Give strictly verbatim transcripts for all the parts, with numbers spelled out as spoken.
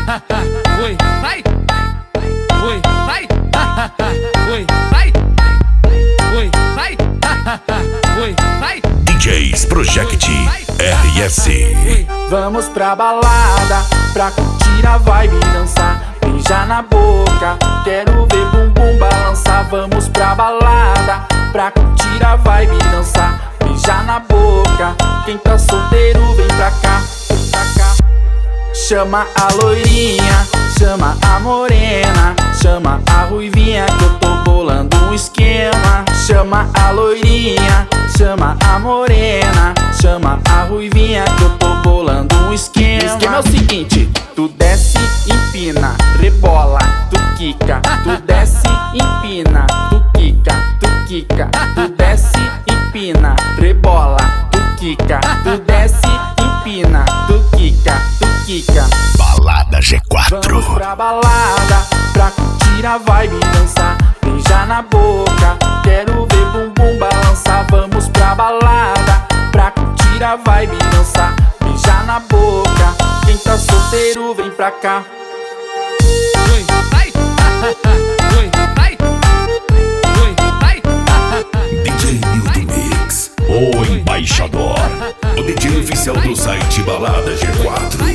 Oi, vai. Oi, vai. Oi, vai. Oi, vai. Oi, vai. D Js Project R S. Vamos pra balada, pra curtir a vibe e dançar. Beija na boca, quero ver bumbum balançar. Vamos pra balada, pra curtir a vibe e dançar. Beija na boca, quem tá solteiro vem pra cá, pra cá. Chama a loirinha, chama a morena, chama a ruivinha que eu tô bolando um esquema. Chama a loirinha, chama a morena, chama a ruivinha que eu tô bolando um esquema. O esquema é o seguinte: tu desce, empina, rebola, tu quica. Tu desce, empina, tu quica, tu quica. Tu desce, empina, rebola, tu quica. Tu desce, empina, tu quica, tu quica. Balada G quatro. Vamos pra balada, pra curtir a vibe e dançar. Beija na boca, quero ver bumbum balançar. Vamos pra balada, pra curtir a vibe e dançar. Beija na boca, quem tá solteiro vem pra cá. Oi, vai. Oi, vai. Oi, vai. D J Newton Mix, o embaixador, o D J oficial do site Balada G quatro.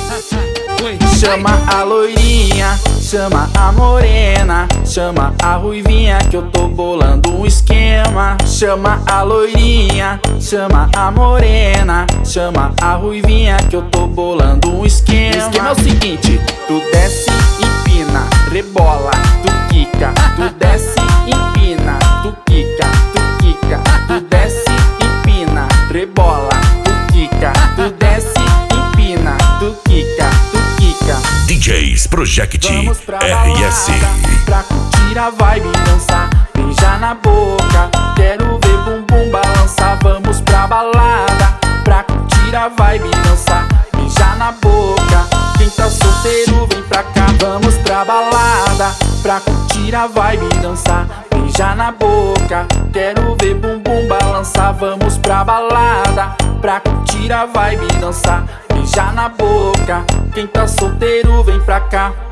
Chama a loirinha, chama a morena, chama a ruivinha que eu tô bolando um esquema. Chama a loirinha, chama a morena, chama a ruivinha que eu tô bolando um esquema. O esquema é o seguinte: tu desce, empina, rebola, tu quica. Tu desce, empina, tu quica, tu quica. Tu desce, empina, rebola, tu quica. Tu desce, empina, tu quica, tu quica. D Js Project Vamos pra R S. balada, pra curtir a vibe e dançar. Beija na boca, quero ver bumbum balançar. Vamos pra balada, pra curtir a vibe e dançar. Beija na boca, quem tá solteiro vem pra cá. Vamos pra balada, pra curtir a vibe e dançar. Beija na boca, quero ver bumbum balançar. Vamos pra balada, pra curtir a vibe e dançar. Beija na boca, quem tá solteiro vem pra cá.